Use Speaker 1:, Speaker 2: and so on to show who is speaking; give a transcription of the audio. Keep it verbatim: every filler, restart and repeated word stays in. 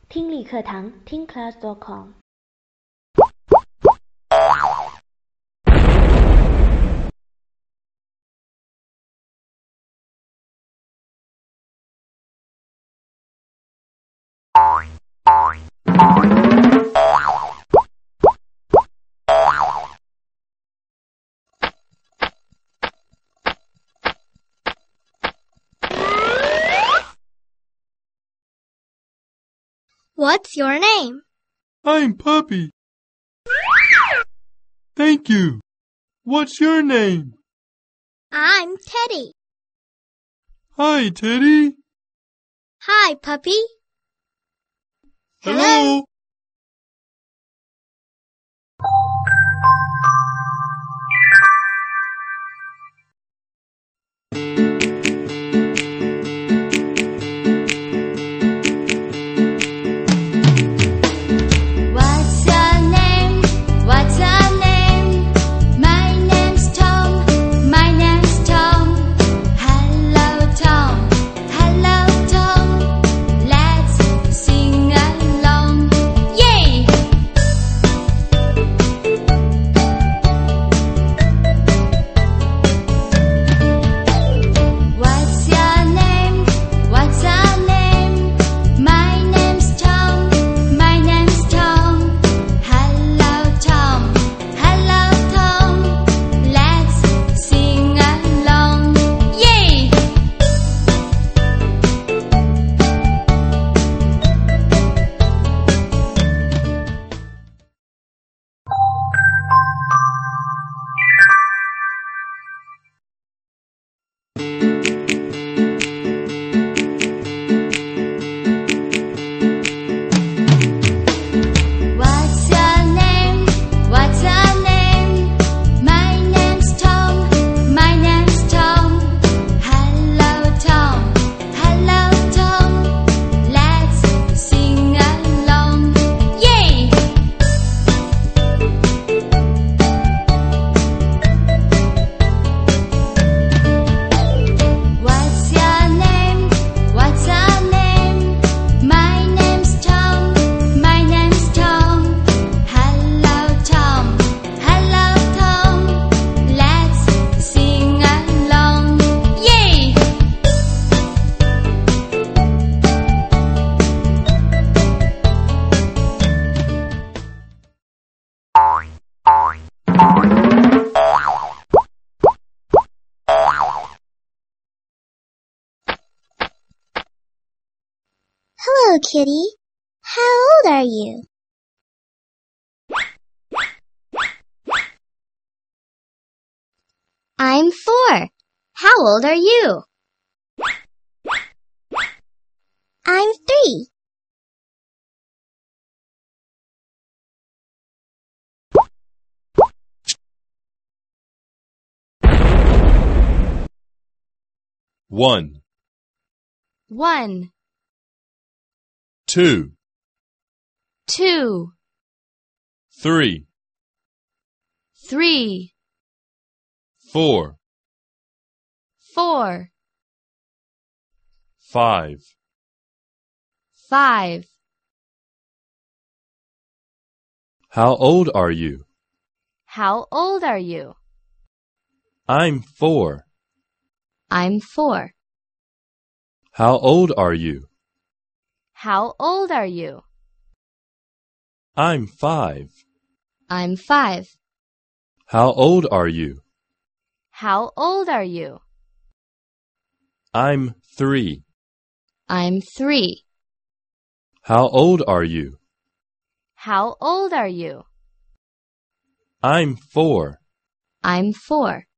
Speaker 1: 听力课堂听 class dot com。
Speaker 2: What's your name?
Speaker 3: I'm Puppy. Thank you. What's your name?
Speaker 2: I'm Teddy.
Speaker 3: Hi, Teddy.
Speaker 2: Hi, Puppy.
Speaker 3: Hello.
Speaker 4: What's your name? What's your name? My name's Tom. My name's Tom. Hello, Tom. Hello, Tom. Let's sing along. Yay! What's your name? What's your name? My name's Tom. My name's Tom. Hello, Tom. Hello, Tom. Let's sing along. Yay! What's your name? What's your name? My name's Tom. My name's Tom. Hello, Tom. Hello, Tom. Let's sing along. Yay! What's your name? What's your name? My name's Tom. My name's Tom. Hello, Tom. Hello, Tom. Let's sing along. Yay!
Speaker 2: Hello, Kitty. How old are you? I'm four. How old are you? I'm three.
Speaker 3: One,
Speaker 4: One,
Speaker 3: two,
Speaker 4: two,
Speaker 3: three,
Speaker 4: three,
Speaker 3: four,
Speaker 4: four,
Speaker 3: five.
Speaker 4: five.
Speaker 3: How old are you?
Speaker 4: How old are you?
Speaker 3: I'm four.
Speaker 4: I'm four.
Speaker 3: How old are you?
Speaker 4: How old are you?
Speaker 3: I'm five.
Speaker 4: I'm five.
Speaker 3: How old are you?
Speaker 4: How old are you?
Speaker 3: I'm three.
Speaker 4: I'm three.
Speaker 3: How old are you?
Speaker 4: How old are you?
Speaker 3: I'm four.
Speaker 4: I'm four.